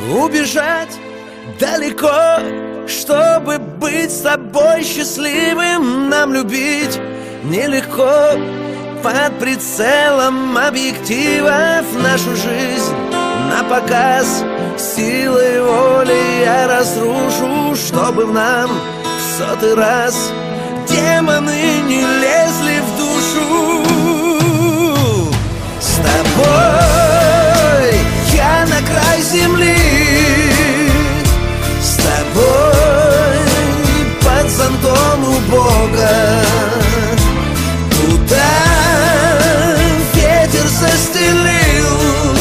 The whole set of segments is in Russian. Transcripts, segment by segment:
Убежать далеко, чтобы быть с тобой счастливым. Нам любить нелегко, под прицелом объективов нашу жизнь на показ. Силой воли я разрушу, чтобы в нам в 100-й раз демоны не лезли в душу. С тобой я на край земли, с тобой под зонтом у Бога. Туда ветер застелил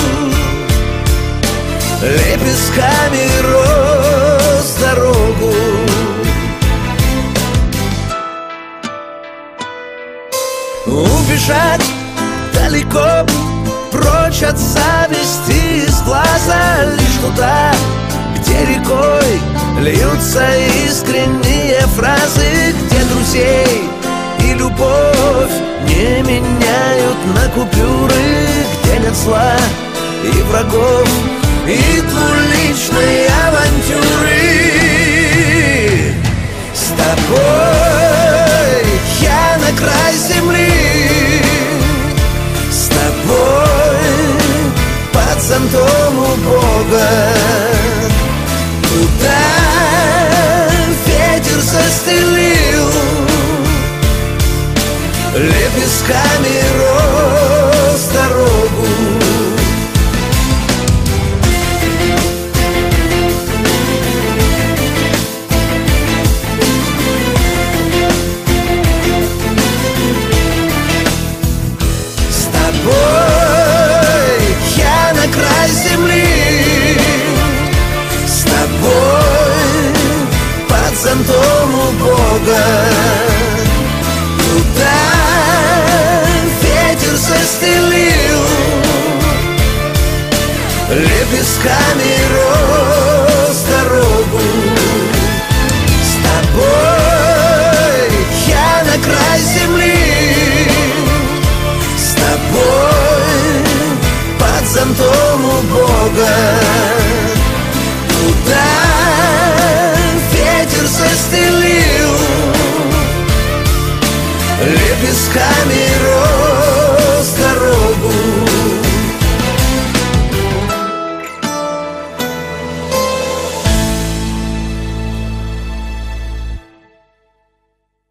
лепестками роз дорогу. Убежать далеко, прочь от зависти из глаза, лишь туда, где рекой льются искренние фразы, где друзей и любовь не меняют на купюры, где нет зла и врагов и двуличной авантюры. С тобой я на край земли, с тобой под зонтом у Бога. Туда ветер застелил лепестками роз дорогу. Край земли, с тобой под зонтом у Бога. Туда ветер застелил лепестками роз дорогу. С тобой я на край земли, с тобой под зонтом у Бога.